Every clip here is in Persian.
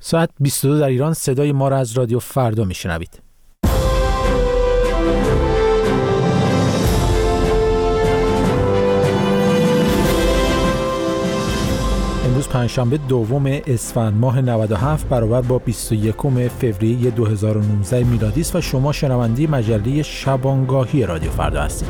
ساعت 22 در ایران. صدای ما را از رادیو فردا میشنوید. امروز پنجشنبه دوم اسفند ماه 97 برابر با 21 فوریه 2019 میلادی است و شما شنونده مجله شبانگاهی رادیو فردا هستید.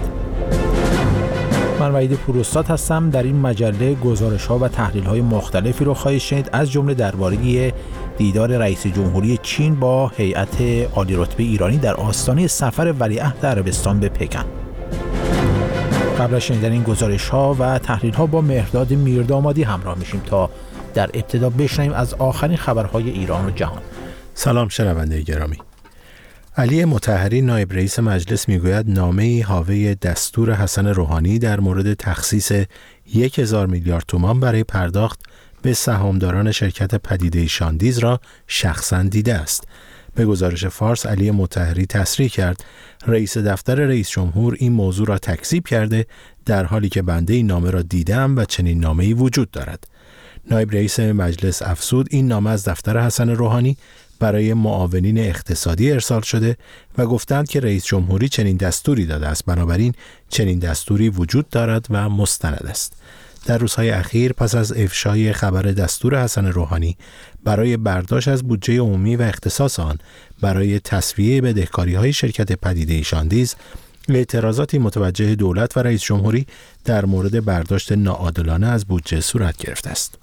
من وحید پوراستاد هستم. در این مجله گزارش‌ها و تحلیل‌های مختلفی رو خواهید شنید، از جمله درباره دیدار رئیس جمهوری چین با هیئت عالی رتبه ایرانی در آستانه سفر ولیعهد عربستان به پکن. قبل از شنیدن این گزارش‌ها و تحلیل‌ها با مهرداد میردامادی همراه میشیم تا در ابتدا بشنویم از آخرین خبرهای ایران و جهان. سلام شنونده گرامی. علی مطهری نایب رئیس مجلس میگوید نامه‌ای حاوی دستور حسن روحانی در مورد تخصیص 1000 میلیارد تومان برای پرداخت به سهامداران شرکت پدیده شاندیز را شخصاً دیده است. به گزارش فارس علی مطهری تصریح کرد رئیس دفتر رئیس جمهور این موضوع را تکذیب کرده، در حالی که بنده این نامه را دیدم و چنین نامه‌ای وجود دارد. نایب رئیس مجلس افزود این نامه از دفتر حسن روحانی برای معاونین اقتصادی ارسال شده و گفتند که رئیس جمهوری چنین دستوری داده است، بنابراین چنین دستوری وجود دارد و مستند است. در روزهای اخیر پس از افشای خبر دستور حسن روحانی برای برداشت از بودجه عمومی و اختصاص آن برای تسویه بدهکاری‌های شرکت پدیده شاندیز، اعتراضاتی متوجه دولت و رئیس جمهوری در مورد برداشت ناعادلانه از بودجه صورت گرفته است.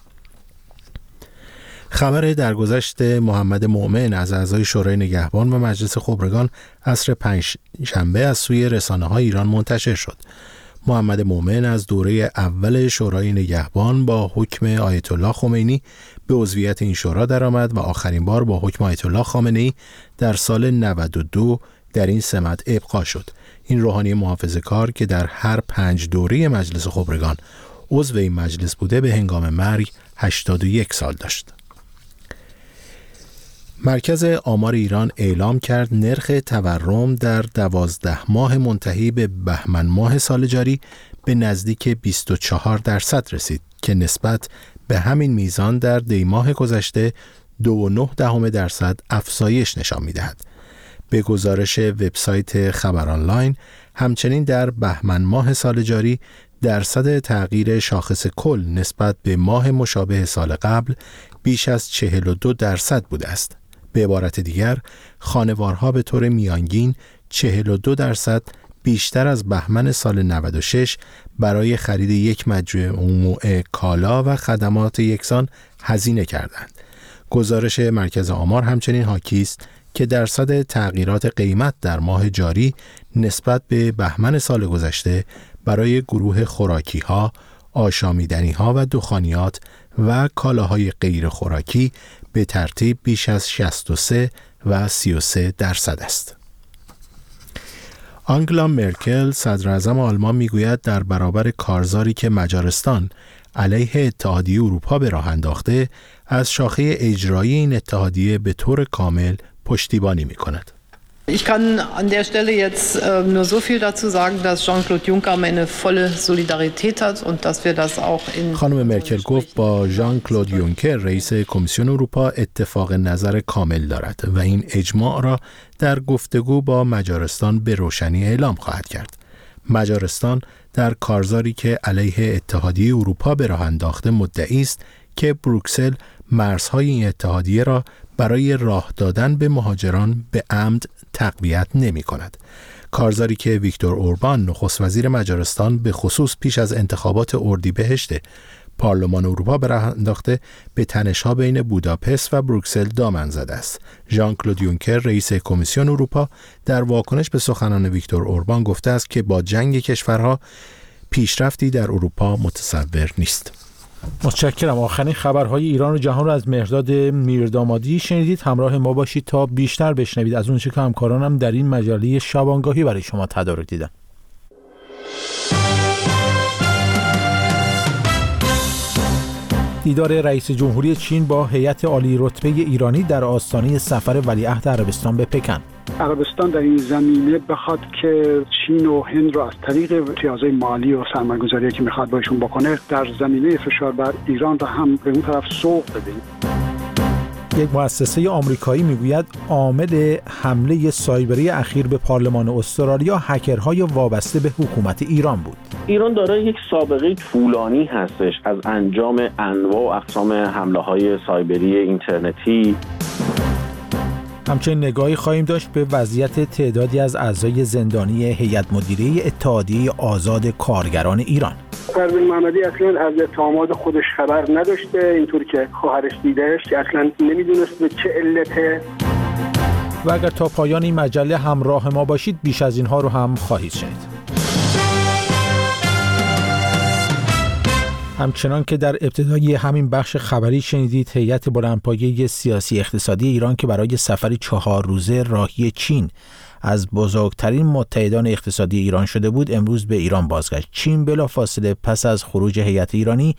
خبر درگذشت محمد مومن از اعضای شورای نگهبان و مجلس خبرگان عصر پنجشنبه از سوی رسانه‌های ایران منتشر شد. محمد مومن از دوره اول شورای نگهبان با حکم آیت الله خمینی به عضویت این شورا درآمد و آخرین بار با حکم آیت الله خامنه‌ای در سال 92 در این سمت ابقا شد. این روحانی محافظه‌کار که در هر 5 دوره مجلس خبرگان عضو این مجلس بوده به هنگام مرگ 81 سال داشت. مرکز آمار ایران اعلام کرد نرخ تورم در 12 ماه منتهی به بهمن ماه سال جاری به نزدیک 24% رسید که نسبت به همین میزان در دی ماه گذشته 2.9% افزایش نشان می‌دهد. به گزارش وبسایت خبر آنلاین، همچنین در بهمن ماه سال جاری درصد تغییر شاخص کل نسبت به ماه مشابه سال قبل بیش از 42% بوده است. به عبارت دیگر، خانوارها به طور میانگین 42% بیشتر از بهمن سال 96 برای خرید یک مجموعه کالا و خدمات یکسان هزینه کردند. گزارش مرکز آمار همچنین حاکی است که درصد تغییرات قیمت در ماه جاری نسبت به بهمن سال گذشته برای گروه خوراکی‌ها، آشامیدنی‌ها و دخانیات و کالاهای غیر خوراکی به ترتیب بیش از 63 و 33% است. آنگلا مرکل صدراعظم آلمان میگوید در برابر کارزاری که مجارستان علیه اتحادیه اروپا به راه انداخته، از شاخه اجرایی این اتحادیه به طور کامل پشتیبانی می‌کند. Ich kann an der Stelle jetzt nur so viel dazu sagen, dass Jean-Claude Juncker eine volle Solidarität hat und dass wir das auch in خانم مرکل گفت با ژان کلود یونکر رئیس کمیسیون اروپا اتفاق نظر کامل دارد و این اجماع را در گفتگو با مجارستان به روشنی اعلام خواهد کرد. مجارستان در کارزاری که علیه اتحادیه اروپا به راه انداخته مدعی است که بروکسل مرزهای این اتحادیه را برای راه دادن به مهاجران به عمد تقویت نمی کند. کارزاری که ویکتور اوربان نخست وزیر مجارستان به خصوص پیش از انتخابات اردیبهشت پارلمان اروپا به راه انداخته به تنش‌ها بین بوداپست و بروکسل دامن زده است. ژان کلود یونکر رئیس کمیسیون اروپا در واکنش به سخنان ویکتور اوربان گفته است که با جنگ کشورها پیشرفتی در اروپا متصور نیست. متشکرم. آخرین خبرهای ایران و جهان رو از مهرداد میردامادی شنیدید. همراه ما باشید تا بیشتر بشنوید از اون چه که همکارانم در این مجله شبانگاهی برای شما تدارک دیدن. دیدار رئیس جمهوری چین با هیئت عالی رتبه ایرانی در آستانه سفر ولیعهد عربستان به پکن. عربستان در این زمینه بخواد که چین و هند رو از طریق امتیازهای مالی و سرمایه‌گذاری که میخواد باشون بکنه در زمینه فشار بر ایران رو هم به اون طرف سوق بده. یک مؤسسه آمریکایی میگوید عامل حمله سایبری اخیر به پارلمان استرالیا هکرهای وابسته به حکومت ایران بود. ایران دارای یک سابقه طولانی هستش از انجام انواع و اقسام حمله‌های سایبری اینترنتی. همچنین نگاهی خواهیم داشت به وضعیت تعدادی از اعضای زندانی هیئت مدیره اتحادیه آزاد کارگران ایران. پروین محمدی اصلا از اتهامات خودش خبر نداشته، اینطور که خواهرش دیدهش که اصلا نمیدونست به چه علته. و اگر تا پایان این مجله همراه ما باشید بیش از اینها رو هم خواهید شنید. همچنان که در ابتدای همین بخش خبری شنیدید، هیئت بلندپایه سیاسی اقتصادی ایران که برای سفری 4 روزه راهی چین از بزرگترین متحدان اقتصادی ایران شده بود، امروز به ایران بازگشت. چین بلافاصله پس از خروج هیئت ایرانی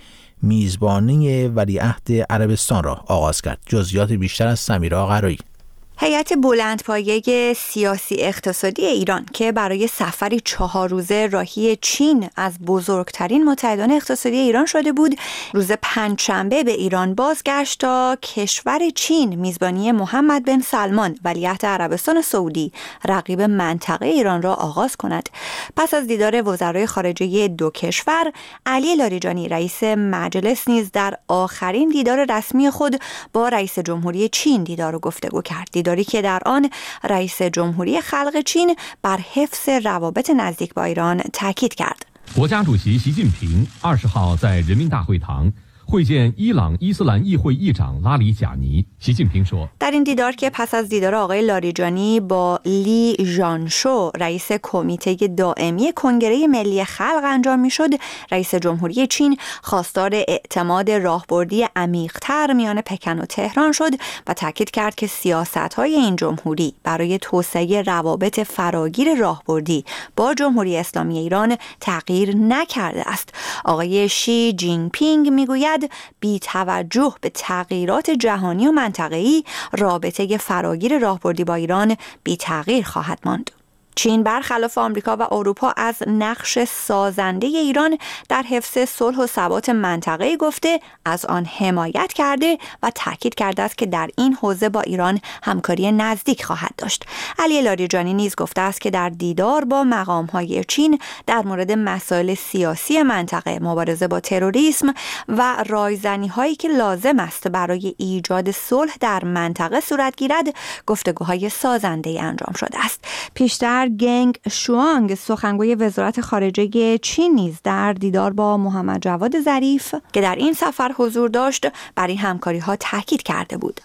میزبانی ولیعهد عربستان را آغاز کرد. جزئیات بیشتر از سمیرا قرایی. هیئت بلندپایه سیاسی اقتصادی ایران که برای سفری 4 روزه راهی چین از بزرگترین متحدان اقتصادی ایران شده بود، روز پنجشنبه به ایران بازگشت تا کشور چین میزبانی محمد بن سلمان ولیعهد عربستان سعودی رقیب منطقه ایران را آغاز کند. پس از دیدار وزرای خارجه دو کشور، علی لاریجانی رئیس مجلس نیز در آخرین دیدار رسمی خود با رئیس جمهوری چین دیدار و گفتگو کرد. دیداری که در آن رئیس جمهوری خلق چین بر حفظ روابط نزدیک با ایران تاکید کرد. 国家主席习近平20号在人民大会堂会见伊朗伊斯兰议会议长拉里贾尼。习近平说 در این دیدار که پس از دیدار آقای لاریجانی با لی ژانشو رئیس کمیته دائمی کنگره ملی خلق انجام میشد، رئیس جمهوری چین خواستار اعتماد راهبردی عمیق‌تر میان پکن و تهران شد و تاکید کرد که سیاست‌های این جمهوری برای توسعه روابط فراگیر راهبردی با جمهوری اسلامی ایران تغییر نکرده است. آقای شی جین پینگ میگوید بی توجه به تغییرات جهانی و منطقه‌ای، رابطه فراگیر راهبردی با ایران بی تغییر خواهد ماند. چین برخلاف آمریکا و اروپا از نقش سازنده ایران در حفظ صلح و ثبات منطقه گفته، از آن حمایت کرده و تاکید کرده است که در این حوزه با ایران همکاری نزدیک خواهد داشت. علی لاریجانی نیز گفته است که در دیدار با مقام‌های چین در مورد مسائل سیاسی منطقه، مبارزه با تروریسم و رایزنی‌هایی که لازم است برای ایجاد صلح در منطقه صورت گیرد، گفتگوهای سازنده انجام شده است. پیشتر گنگ شوانگ سخنگوی وزارت خارجه چین نیز در دیدار با محمد جواد ظریف که در این سفر حضور داشت بر این همکاری‌ها تاکید کرده بود.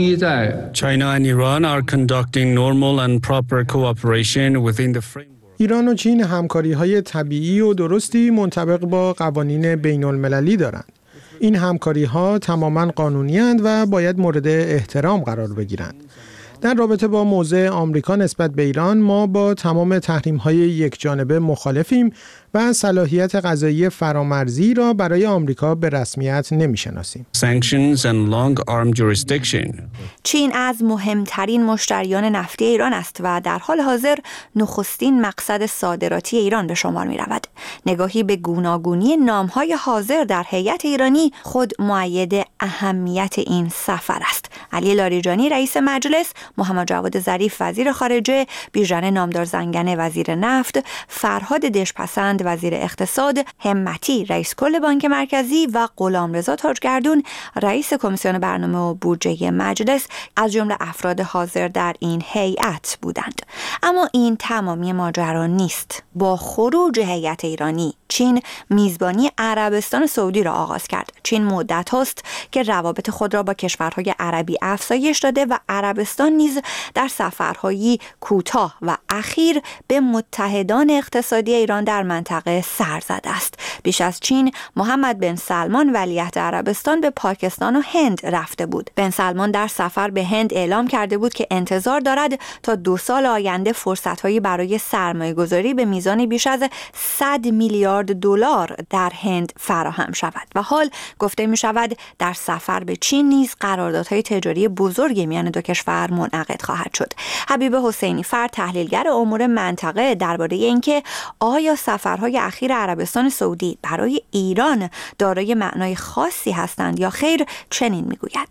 China and Iran are conducting normal and proper cooperation within the framework. ایران و چین همکاری‌های طبیعی و درستی منطبق با قوانین بین‌المللی دارند. این همکاری‌ها تماماً قانونی‌اند و باید مورد احترام قرار بگیرند. در رابطه با موضع آمریکا نسبت به ایران، ما با تمام تحریم‌های یکجانبه مخالفیم و صلاحیت قضایی فرامرزی را برای آمریکا به رسمیت نمی‌شناسیم. Sanctions and long-arm jurisdiction. چین از مهمترین مشتریان نفتی ایران است و در حال حاضر نخستین مقصد صادراتی ایران به شمار می‌رود. نگاهی به گوناگونی نام‌های حاضر در هیئت ایرانی خود مؤید اهمیت این سفر است. علی لاریجانی رئیس مجلس، محمد جواد ظریف وزیر خارجه، بیژن نامدار زنگنه وزیر نفت، فرهاد دشپسند وزیر اقتصاد، همتی رئیس کل بانک مرکزی و غلامرضا تاجگردون رئیس کمیسیون برنامه و بودجه مجلس از جمله افراد حاضر در این هیئت بودند. اما این تمامی ماجرا نیست. با خروج هیئت ایرانی، چین میزبانی عربستان سعودی را آغاز کرد. چین مدت هاست که روابط خود را با کشورهای عربی افزایش داده و عربستان نیز در سفرهایی کوتاه و اخیر به متحدان اقتصادی ایران در منطقه سر زده است. بیش از چین، محمد بن سلمان ولیعهد عربستان به پاکستان و هند رفته بود. بن سلمان در سفر به هند اعلام کرده بود که انتظار دارد تا 2 سال آینده فرصت‌هایی برای سرمایه‌گذاری به میزان بیش از 100 میلیارد دلار در هند فراهم شود و حال گفته می شود در سفر به چین نیز قراردادهای تجاری بزرگی میان دو کشور منعقد خواهد شد. حبیب حسینی فر، تحلیلگر امور منطقه، درباره اینکه آیا سفرهای اخیر عربستان سعودی برای ایران دارای معنای خاصی هستند یا خیر چنین میگوید: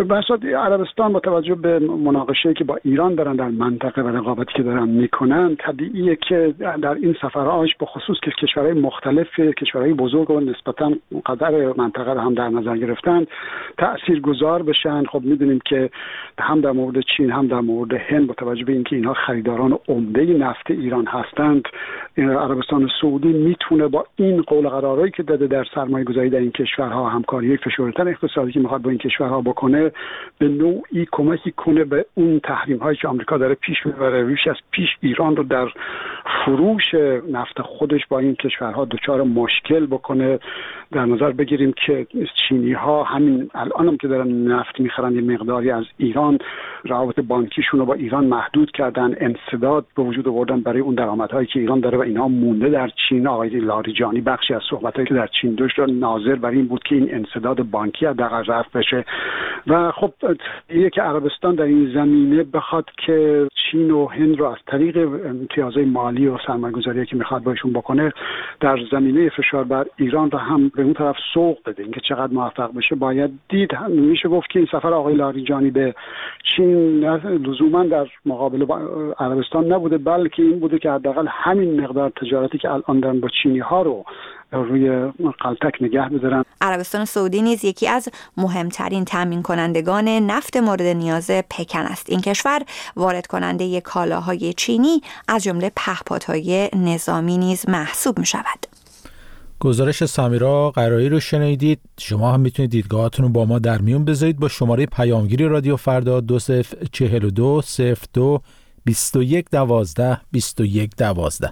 بساط عربستان با توجه به مناقشه‌ای که با ایران دارن در منطقه و رقابتی که دارن میکنن، طبیعیه که در این سفرهاش به خصوص که کشورهای مختلف، کشورهای بزرگ و نسبتاً قدر منطقه رو هم در نظر گرفتن تاثیرگذار بشن. خب میدونیم که هم در مورد چین هم در مورد هند با توجه به اینکه اینها خریداران عمده نفت ایران هستند، عربستان سعودی میتونه با این قول قرارایی که داده در سرمایه‌گذاری در این کشورها، همکاری فشرده اقتصادی که میخواد با این کشورها بکنه، به نوعی کمکی کنه به اون تحریم‌هایی که آمریکا داره پیش میبره. ریش از پیش ایران رو در فروش نفت خودش با این کشورها دچار مشکل بکنه. در نظر بگیریم که چینی‌ها همین الان هم که دارن نفت میخرن یه مقداری از ایران، روابط بانکیشون رو با ایران محدود کردن، انسداد به وجود آوردن برای اون درآمدهایی که ایران داره و اینها مونده در چین. آقای لاریجانی بخشی از صحبتایی که در چین داشت ناظر بر این بود که این انسداد بانکی حداقل رفع بشه. و خب یه که عربستان در این زمینه بخواد که چین و هند رو از طریق امتیازهای مالی و سرمایه‌گذاری که میخواد باشون بکنه در زمینه فشار بر ایران رو هم به اون طرف سوق بده. اینکه چقدر موفق بشه باید دید. میشه گفت که این سفر آقای لاریجانی به چین لزوما در مقابله با عربستان نبوده، بلکه این بوده که حداقل همین مقدار تجارتی که الان دارن با چینی ها رو روی قلتک نگه بذارن. عربستان سعودی نیز یکی از مهمترین تامین کنندگان نفت مورد نیاز پکن است. این کشور وارد کننده کالاهای چینی از جمله پهپادهای نظامی نیز محسوب می شود. گزارش سمیرا قرایی رو شنیدید. شما هم میتونید دیدگاهاتون رو با ما در میون بذارید با شماره پیامگیری رادیو فردا 2042 02 21 12 21 12.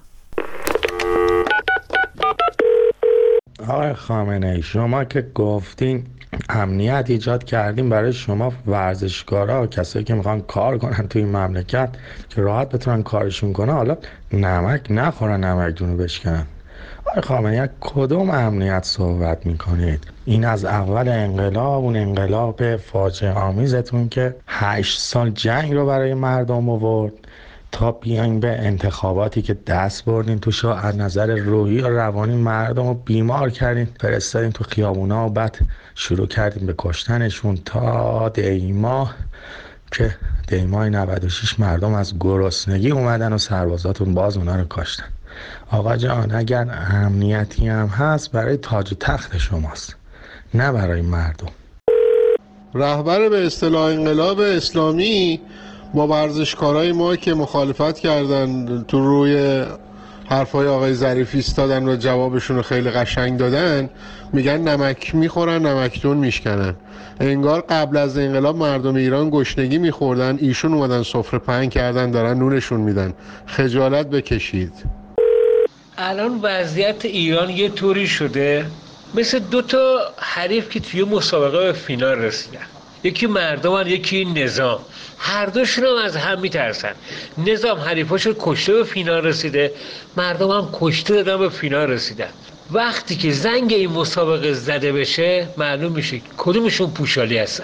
آقای خامنه‌ای، شما که گفتین امنیت ایجاد کردیم برای شما ورزشکارا و کسایی که میخوان کار کنن توی این مملکت که راحت بتونن کارشون کنن، حالا نمک نخورن نمکتون رو بشکنن. آقای خامنه‌ای کدوم امنیت صحبت میکنید؟ این از اول انقلاب، اون انقلاب فاجعه آمیزتون که 8 سال جنگ رو برای مردم آورد تا بیاین به انتخاباتی که دست بردین توش از نظر روحی و روانی مردم رو بیمار کردین، فرستادین تو خیابونا و بعد شروع کردین به کشتنشون تا دیما که دیمای 96 مردم از گرسنگی اومدن و سربازاتون باز اونا رو کشتن. آقا جان، اگر امنیتی هم هست برای تاج و تخت شماست، نه برای مردم. رهبر به اصطلاح انقلاب اسلامی با ورزشکارای ما که مخالفت کردن تو روی حرفای آقای ظریفی ایستادن و جوابشون رو خیلی قشنگ دادن، میگن نمک میخورن نمکتون میشکنن. انگار قبل از انقلاب مردم ایران گشنگی میخوردن، ایشون اومدن سفره پهن کردن دارن نونشون میدن. خجالت بکشید. الان وضعیت ایران یه طوری شده مثل 2 تا حریف که توی مسابقه به فینال رسیدن. یکی مردم یکی نظام، هر دوشون هم از هم میترسن. نظام حریفاشو کشته به فینال رسیده، مردم هم کشته دادن به فینال رسیدن. وقتی که زنگ این مسابقه زده بشه معلوم میشه کدومشون پوشالی هستن.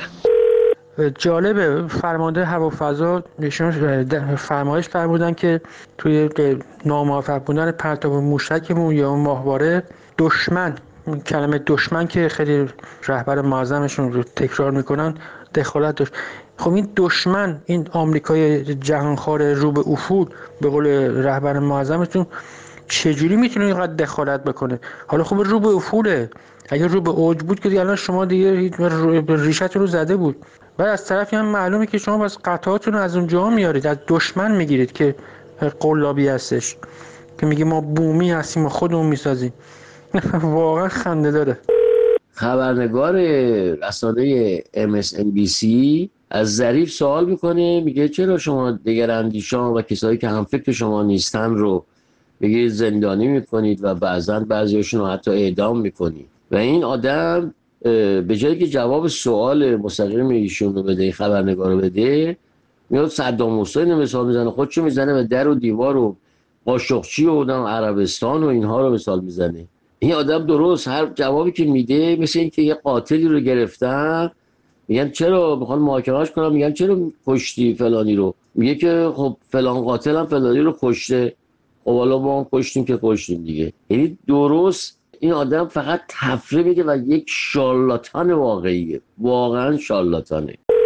جالبه، فرمانده هوافضا نشون فرمایش فرمودن که توی ناموفق بودن پرتاب موشکمون یا ماهواره دشمن، کلمه دشمن که خیلی رهبر معظمشون رو تکرار میکنن، دخالت داشت. خب این دشمن، این آمریکای جهانخوار رو به افول، به قول رهبر معظمتون، چجوری میتونه اینقدر دخالت بکنه؟ حالا خب رو به افوله، اگر رو به اوج بود که الان شما دیگه ریشتون رو زده بود. بعد از طرفی هم معلومه که شما بس قطعاتون رو از اونجا میارید، از دشمن میگیرید که قلابی هستش که میگه ما بومی هستیم و خودمون میسازیم. واقعا خنده داره. خبرنگار رسانه MSNBC از ظریف سوال میکنه، میگه چرا شما دیگر اندیشان و کسایی که هم فکر شما نیستن رو میگه زندانی میکنید و بعضیاشون رو حتی اعدام میکنید؟ و این آدم به جایی که جواب سوال مستقیم ایشون رو بده، خبرنگار رو بده، میاد صدام حسین مثال میزنه، خودشو میزنه به در و دیوار و قاشقچی و عربستان و اینها رو مثال میزنه. این آدم درست هر جوابی که میده مثل این که یه قاتلی رو گرفتن، میگن چرا میخوان محاکمه‌اش کنن، میگن چرا کشتی فلانی رو، میگه که خب فلان قاتل هم فلانی رو کشته، خب حالا ما هم کشتیم که کشتیم دیگه. یعنی درست این آدم فقط تفریح میگه و یک شارلاتان واقعیه، واقعا شارلاتانه.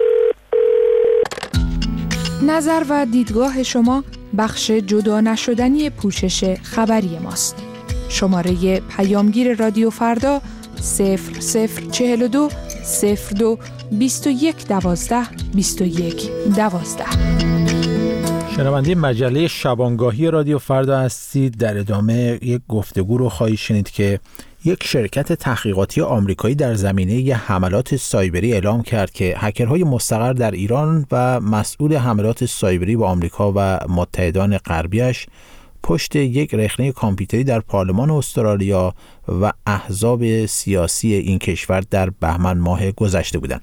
نظر و دیدگاه شما بخش جدا نشدنی پوشش خبری ماست. شماره پیامگیر رادیو فردا 0042 02 21 12 21 12. شنونده مجله شبانگاهی رادیو فردا هستید. در ادامه یک گفتگو رو خواهید شنید که یک شرکت تحقیقاتی آمریکایی در زمینه حملات سایبری اعلام کرد که هکرهای مستقر در ایران و مسئول حملات سایبری با آمریکا و متحدان غربیش پشت یک رخنه کامپیوتری در پارلمان استرالیا و احزاب سیاسی این کشور در بهمن ماه گذشته بودند.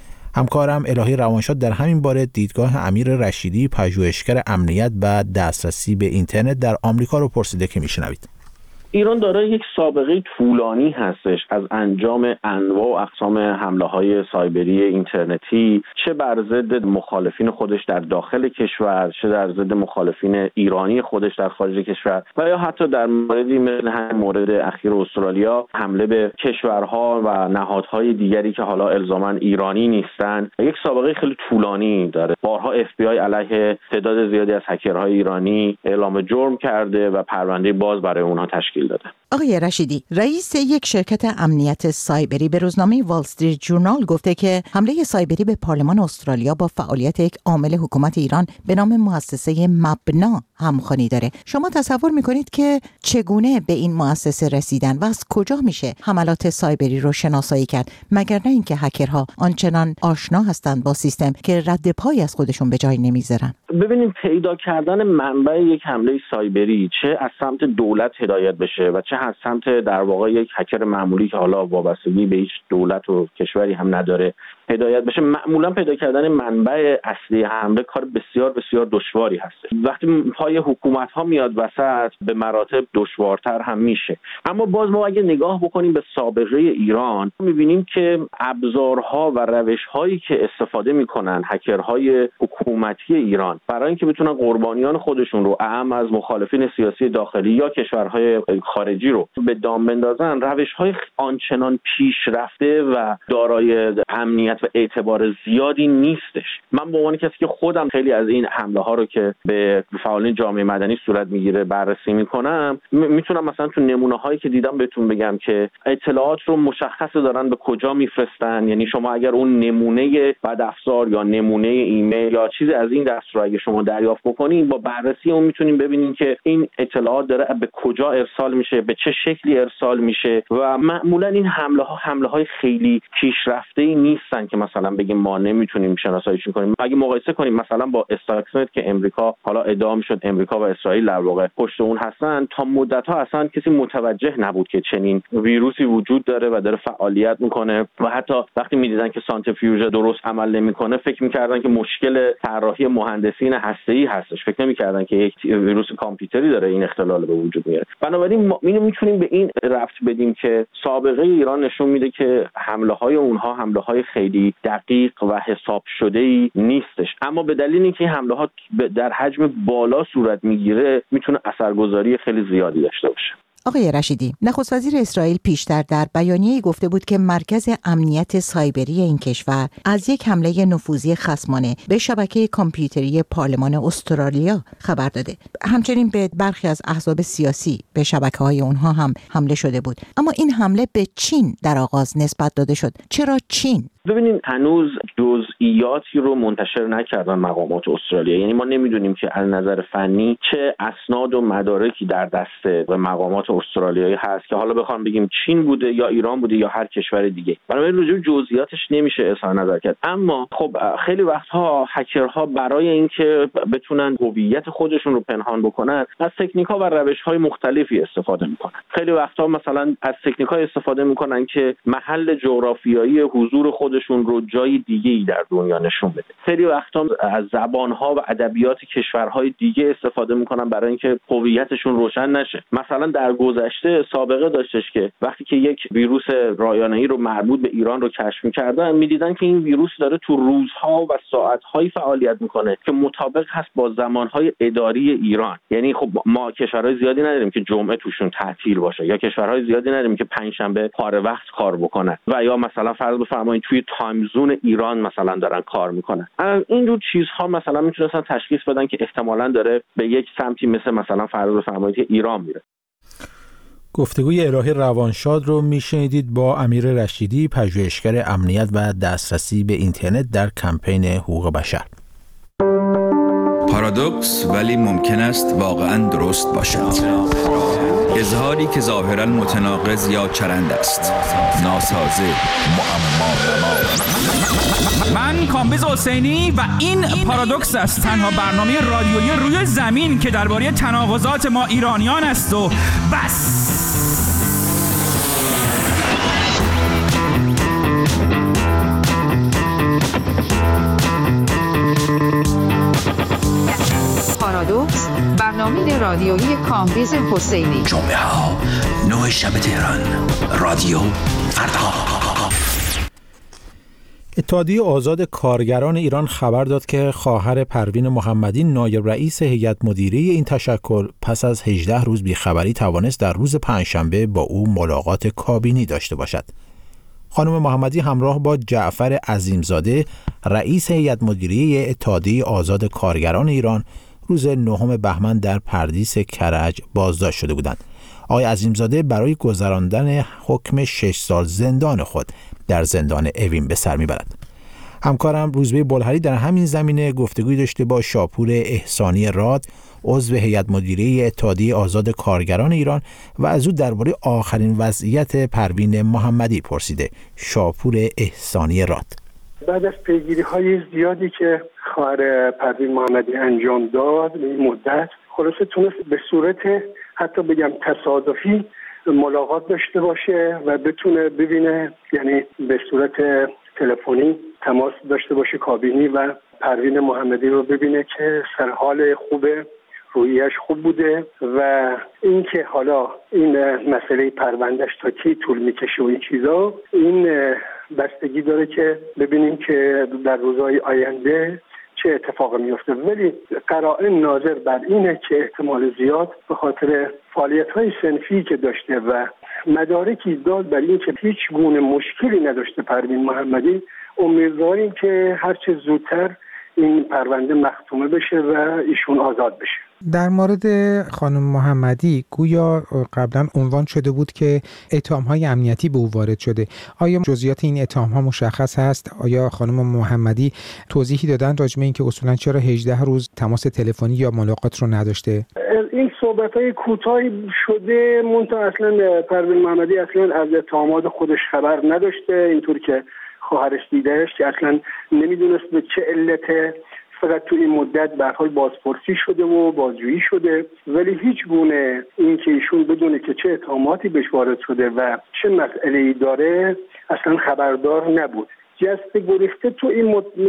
همکارم الهی روانشاد در همین باره دیدگاه امیر رشیدی، پژوهشگر امنیت و دسترسی به اینترنت در آمریکا رو پرسیده که میشنوید. ایران دارای یک سابقه طولانی هستش از انجام انواع و اقسام حمله‌های سایبری اینترنتی، چه بر ضد مخالفین خودش در داخل کشور، چه در ضد مخالفین ایرانی خودش در خارج کشور، و یا حتی در موردی مثل همین مورد اخیر استرالیا حمله به کشورها و نهادهای دیگری که حالا الزاما ایرانی نیستن. یک سابقه خیلی طولانی داره. بارها FBI علیه تعداد زیادی از هکرهای ایرانی اعلام جرم کرده و پرونده باز برای اونها تشکیل داده. آقای رشیدی، رئیس یک شرکت امنیت سایبری به روزنامه وال استریت جورنال گفته که حمله سایبری به پارلمان استرالیا با فعالیت یک عامل حکومت ایران به نام مؤسسه مبنا همخوانی داره. شما تصور میکنید که چگونه به این مؤسسه رسیدن و از کجا میشه حملات سایبری رو شناسایی کرد، مگر نه اینکه هکرها آنچنان آشنا هستند با سیستم که رد پای از خودشون به جای نمیذارن؟ ببینیم پیدا کردن منبع یک حمله سایبری چه از سمت دولت هدایت بشه و چه از سمت در واقع یک هکر معمولی که حالا وابستگی به هیچ دولت و کشوری هم نداره هدایت بشه، معمولا پیدا کردن منبع اصلی حمله کار بسیار بسیار دشواری هست. وقتی پای حکومت ها میاد وسط به مراتب دشوارتر هم میشه. اما باز ما اگه نگاه بکنیم به سابقه ایران میبینیم که ابزارها و روش‌هایی که استفاده میکنن هکرهای حکومتی ایران برای اینکه بتونن قربانیان خودشون رو اعم از مخالفین سیاسی داخلی یا کشورهای خارجی رو به دام بندازن، روش‌های آنچنان پیشرفته و دارای امنیت و اعتبار زیادی نیستش. من به عنوان کسی که خودم خیلی از این حمله ها رو که به فعالین جامعه مدنی صورت میگیره بررسی میکنم، میتونم مثلا تو نمونه هایی که دیدم بهتون بگم که اطلاعات رو مشخص دارن به کجا میفرستن. یعنی شما اگر اون نمونه بدافزار یا نمونه ایمیل یا چیزی از این دست رو اگه شما دریافت بکنین، با بررسی اون میتونین ببینین که این اطلاعات داره به کجا ارسال میشه، به چه شکلی ارسال میشه. و معمولا این حمله های خیلی پیشرفته‌ای نیستن که مثلا بگیم ما نمیتونیم شناساییشون کنیم. اگه مقایسه کنیم مثلا با استاکسنت که امریکا حالا ادعا شد امریکا و اسرائیل در واقع پشت اون هستن، تا مدت‌ها اصلا کسی متوجه نبود که چنین ویروسی وجود داره و داره فعالیت میکنه و حتی وقتی میدیدن که سانتریفیوژ درست عمل نمیکنه فکر میکردن که مشکل طراحی مهندسین هسته‌ای هستش، فکر نمیکردن که یک ویروس کامپیوتری داره این اختلال به وجود میاره. بنابراین ما میتونیم به این ربط بدیم که سابقه ایران نشون میده که حمله‌های اونها حمله‌های خیلی دقیق و حساب شده‌ای نیستش، اما به دلیل اینکه این حمله‌ها در حجم بالا صورت میگیره میتونه اثرگذاری خیلی زیادی داشته باشه. آقای رشیدی، نخست وزیر اسرائیل پیشتر در بیانیه‌ای گفته بود که مرکز امنیت سایبری این کشور از یک حمله نفوذی خصمانه به شبکه کامپیوتری پارلمان استرالیا خبر داده. همچنین به برخی از احزاب سیاسی به شبکه‌های اونها هم حمله شده بود. اما این حمله به چین در آغاز نسبت داده شد. چرا چین؟ ببینید هنوز جزئیاتی رو منتشر نکردن مقامات استرالیا. یعنی ما نمیدونیم که از نظر فنی چه اسناد و مدارکی در دست مقامات استرالیایی هست که حالا بخوام بگیم چین بوده یا ایران بوده یا هر کشور دیگه. بنابراین راجع به جزئیاتش نمیشه اظهار نظر کرد. اما خب خیلی وقتها هکرها برای اینکه بتونن هویت خودشون رو پنهان بکنن از تکنیک‌ها و روش‌های مختلفی استفاده میکنن. خیلی وقتها مثلا از تکنیک‌های استفاده میکنن که محل جغرافیایی حضور خودشون رو جای دیگه‌ای در دنیا نشون بده. خیلی وقتا از زبان‌ها و ادبیات کشورهای دیگه استفاده میکنن برای اینکه هویتشون روشن نشه. مثلا در گذشته سابقه داشتش که وقتی که یک ویروس رایانه‌ای رو مربوط به ایران رو کشف می‌کردن می‌دیدن که این ویروس داره تو روزها و ساعت‌هایی فعالیت می‌کنه که مطابق هست با زمان‌های اداری ایران. یعنی خب ما کشورهای زیادی نداریم که جمعه توشون تعطیل باشه یا کشورهای زیادی نداریم که پنجشنبه پاره وقت کار بکنن و یا مثلا فرض بفرمایید توی تایم زون ایران مثلا دارن کار می‌کنن. اینجور چیزها مثلا می‌تونستن تشخیص بدن که احتمالاً داره به یک سمتی مثلا فرض بفرمایید که ایران میره. گفتگوی الهی روانشاد رو میشنیدید با امیر رشیدی، پژوهشگر امنیت و دسترسی به اینترنت در کمپین حقوق بشر. پارادوکس ولی ممکن است واقعاً درست باشد. اظهاری که ظاهراً متناقض یا چرند است، ناسازه، معما. من کامبیز حسینی و این پارادوکس است، تنها برنامه رادیویی روی زمین که درباره تناقضات ما ایرانیان است و بس. پارادوکس، برنامه رادیویی کامبیز حسینی. جمعه ها 9 شب تهران، رادیو فردا. اتحادیه آزاد کارگران ایران خبر داد که خواهر پروین محمدی، نایب رئیس هیئت مدیره این تشکل، پس از 18 روز بیخبری توانست در روز پنجشنبه با او ملاقات کابینی داشته باشد. خانم محمدی همراه با جعفر عظیمزاده، رئیس هیئت مدیره اتحادیه آزاد کارگران ایران، روز 9 بهمن در پردیس کرج بازداشت شده بودند. آقای عظیمزاده برای گذراندن حکم 6 سال زندان خود در زندان اوین به سر میبرد. همکارم روزبه بلهری در همین زمینه گفتگوی داشته با شاپور احسانی راد، عضو هیئت مدیره اتحادیه آزاد کارگران ایران، و از او درباره آخرین وضعیت پروین محمدی پرسیده. شاپور احسانی راد: بعد از پیگیری‌های زیادی که خواهر پروین محمدی انجام داد این مدت، خلاصه تونست به صورت حتی بگم تصادفی ملاقات داشته باشه و بتونه ببینه، یعنی به صورت تلفنی تماس داشته باشه کابینی و پروین محمدی رو ببینه که سرحال خوبه، روحیش خوب بوده و اینکه حالا این مسئله پروندهش تا کی طول میکشه و این چیزا، این بستگی داره که ببینیم که در روزهای آینده چه اتفاقی میفته. ولی قرائن ناظر بر اینه که احتمال زیاد به خاطر فعالیت‌های صنفی که داشته و مدارکی داد بر این که هیچ گونه مشکلی نداشته پروین محمدی، امیدواریم که هرچه زودتر این پرونده مختومه بشه و ایشون آزاد بشه. در مورد خانم محمدی گویا قبلا عنوان شده بود که اتهام‌های امنیتی به او وارد شده. آیا جزئیات این اتهام‌ها مشخص هست؟ آیا خانم محمدی توضیحی دادن راجع به اینکه اصولاً چرا 18 روز تماس تلفنی یا ملاقات رو نداشته؟ این صحبت‌های کوتاهی شده، منتها اصلا پروین محمدی اصلا از اتهامات خودش خبر نداشته، اینطور که خواهرش دیدهش که اصلا نمیدونست به چه علت. فقط تو این مدت به هر حال بازپرسی شده و بازجویی شده، ولی هیچ گونه این که ایشون بدونه که چه اتهاماتی بهش وارد شده و چه مسئله‌ای داره اصلا خبردار نبود. جست گریخته تو این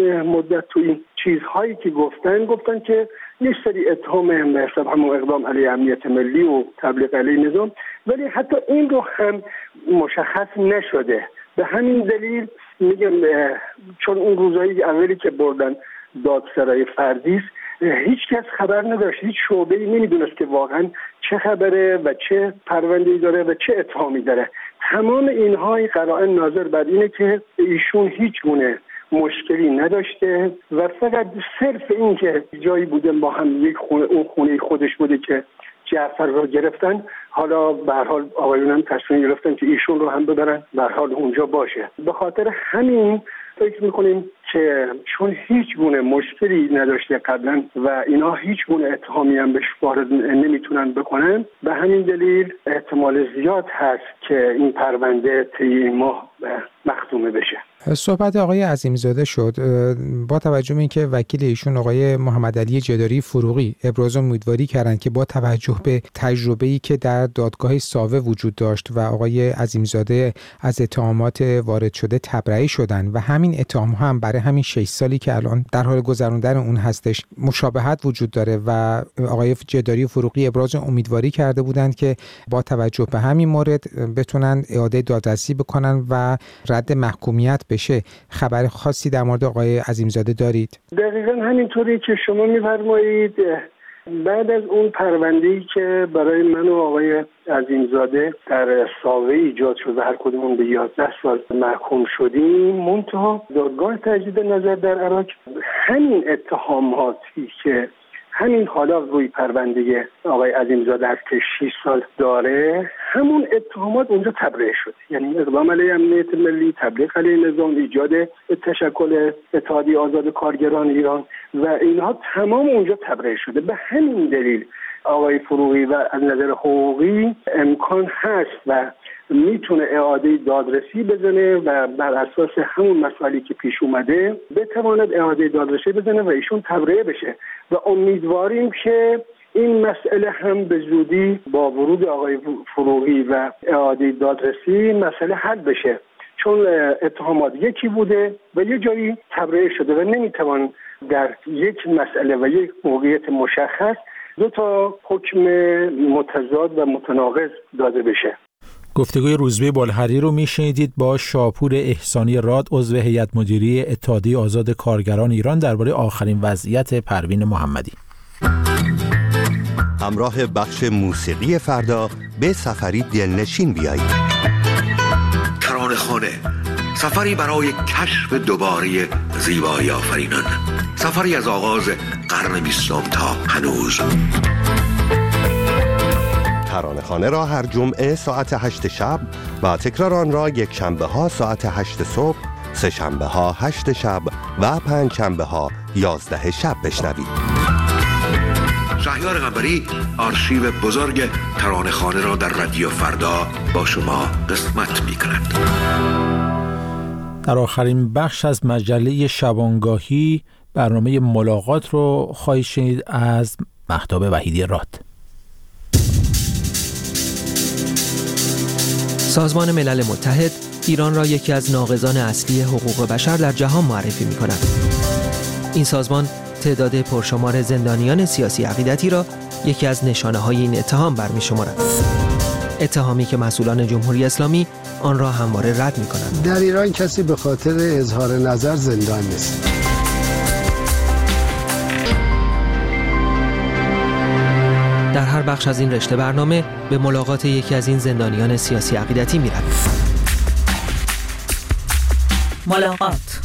مدت تو این چیزهایی که گفتن که یه سری اتهام به حساب همون اقدام علیه امنیت ملی و تبلیغ علیه نظام، ولی حتی این رو هم مشخص نشده. به همین دلیل میگم چون اون روزایی اولی که بردن دادسرای فردیس هیچ کس خبر نداشت، هیچ شعبه‌ای نمیدونست که واقعا چه خبره و چه پرونده‌ای داره و چه اتهامی داره. تمام اینها قرائن ناظر بر اینه که ایشون هیچ گونه مشکلی نداشته و فقط صرف این که جایی بودن با هم یک خونه، اون خونه خودش بوده که جعفر رو گرفتن، حالا به هر حال آقایون هم تصمیم گرفتن که ایشون رو هم ببرن به هر حال اونجا باشه. به خاطر همین فکر میکنیم که چون هیچ گونه مشکلی نداشته قبلا و اینا هیچ گونه اتهامی هم بهش وارد نمیتونن بکنن، به همین دلیل احتمال زیاد هست که این پرونده طی این ماه مختومه بشه. صحبت آقای عظیمزاده شد. با توجه به اینکه وکیل ایشون آقای محمد علی جداری فروغی ابراز امیدواری کردند که با توجه به تجربه‌ای که در دادگاه ساوه وجود داشت و آقای عظیمزاده از اتهامات وارد شده تبرئه شدن و همین اتهام‌ها هم برای همین 6 سالی که الان در حال گذراندن اون هستش مشابهت وجود داره و آقای جداری فروغی ابراز امیدواری کرده بودند که با توجه به همین مورد بتونن اعاده دادرسی بکنن و رد محکومیت بشه. خبر خاصی در مورد آقای عظیمزاده دارید؟ دقیقاً همینطوری که شما می‌فرمایید. بعد از اون پرونده‌ای که برای من و آقای عظیمزاده در ساوه ایجاد شد و هر کدومون به 11 سال محکوم شدیم، منتها دادگاه تجدید نظر در عراق همین اتهاماتی که همین حالا روی پرونده آقای عظیمزاده از که 6 سال داره، همون اتهامات اونجا تبرئه شد. یعنی اقدام علیه امنیت ملی، تبلیغ علیه نظام، ایجاد تشکل اتحادیه آزاد کارگران ایران و اینها تمام اونجا تبرئه شده. به همین دلیل آقای فروغی و از نظر حقوقی امکان هست و میتونه اعاده دادرسی بزنه و بر اساس همون مسائلی که پیش اومده بتواند اعاده دادرسی بزنه و ایشون تبرئه بشه و امیدواریم که این مسئله هم به زودی با ورود آقای فروغی و اعاده دادرسی مسئله حل بشه، چون اتهامات یکی بوده و یه جایی تبرئه شده و نمیتوان در یک مسئله و یک موقعیت مشخص دو تا حکم متضاد و متناقض داده بشه. گفتگوی روزبه بالحری رو میشنیدید با شاپور احسانی راد، عضو هیئت مدیره اتحادیه آزاد کارگران ایران، درباره آخرین وضعیت پروین محمدی. همراه بخش موسیقی فردا به سفری دلنشین بیایید. ترانه‌خانه، سفری برای کشف دوباره زیبایی آفرینان، سفری از آغاز قرن 20 تا هنوز. ترانه‌خانه را هر جمعه ساعت 8 شب و تکرار آن را یک شنبه ها ساعت 8 صبح، سه شنبه ها 8 شب و پنج شنبه ها 11 شب بشنوید. شهریار قنبری آرشیو بزرگ ترانه‌خانه را در رادیو فردا با شما قسمت می‌کند. در آخرین بخش از مجله شبانگاهی برنامه ملاقات رو خواهید شنید از مهتاب وحیدی راد. سازمان ملل متحد ایران را یکی از ناقضان اصلی حقوق بشر در جهان معرفی می‌کند. این سازمان تعداد پرشمار زندانیان سیاسی عقیدتی را یکی از نشانه‌های این اتهام برمی‌شمارد. اتهامی که مسئولان جمهوری اسلامی آن را همواره رد می‌کنند. در ایران کسی به خاطر اظهار نظر زندان نیست. در هر بخش از این رشته برنامه به ملاقات یکی از این زندانیان سیاسی عقیدتی می‌رویم. ملاقات.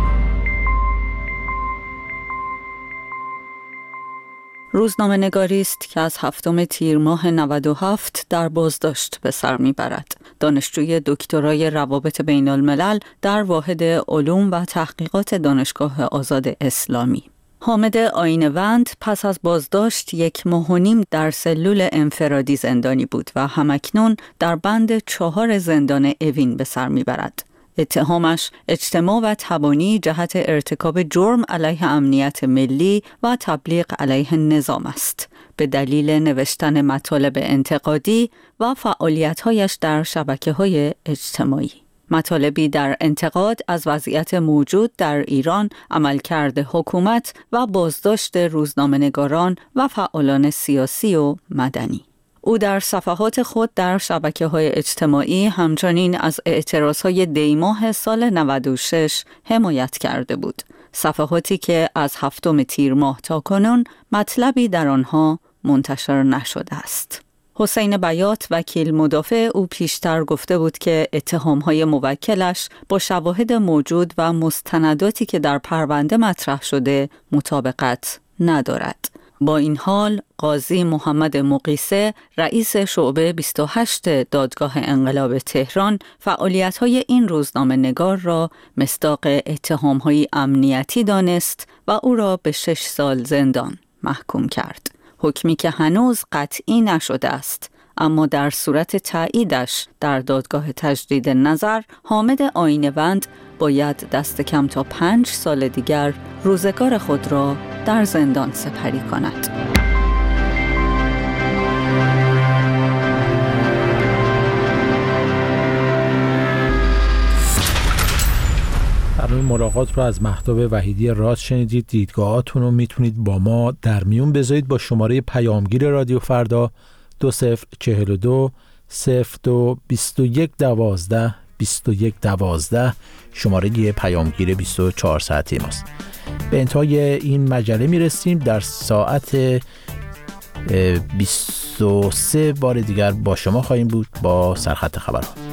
روزنامه نگاری است که از 7 تیر ماه 97 در بازداشت به سر میبرد. دانشجوی دکترای روابط بین الملل در واحد علوم و تحقیقات دانشگاه آزاد اسلامی. حامد آینه‌وند پس از بازداشت 1.5 ماه در سلول انفرادی زندانی بود و همکنون در بند 4 زندان اوین به سر میبرد. اتهامش اجتماع و تبانی جهت ارتکاب جرم علیه امنیت ملی و تبلیغ علیه نظام است، به دلیل نوشتن مطالب انتقادی و فعالیت‌هایش در شبکه‌های اجتماعی. مطالبی در انتقاد از وضعیت موجود در ایران، عملکرد حکومت و بازداشت روزنامه‌نگاران و فعالان سیاسی و مدنی. او در صفحات خود در شبکه‌های اجتماعی همچنین از اعتراضهای دیماه سال 96 حمایت کرده بود. صفحاتی که از 7 تیر ماه تا کنون مطلبی در آنها منتشر نشده است. حسین بیات، وکیل مدافع او، پیشتر گفته بود که اتهام‌های موکلش با شواهد موجود و مستنداتی که در پرونده مطرح شده مطابقت ندارد. با این حال قاضی محمد مقیسه، رئیس شعبه 28 دادگاه انقلاب تهران، فعالیت‌های این روزنامه‌نگار را مصداق اتهام‌های امنیتی دانست و او را به 6 سال زندان محکوم کرد. حکمی که هنوز قطعی نشده است، اما در صورت تاییدش در دادگاه تجدید نظر، حامد آینه‌وند باید دست کم تا 5 سال دیگر روزگار خود را در زندان سپری کند. برنامه ملاقات رو از مهتاب وحیدی راست شنیدید. دیدگاهاتون رو میتونید با ما در میون بذارید با شماره پیامگیر رادیو فردا 2042 02 21 12 21 12 شماره پیامگیر 24 ساعته ماست. به انتهای این مجله میرسیم. در ساعت 23 بار دیگر با شما خواهیم بود با سرخط خبرها.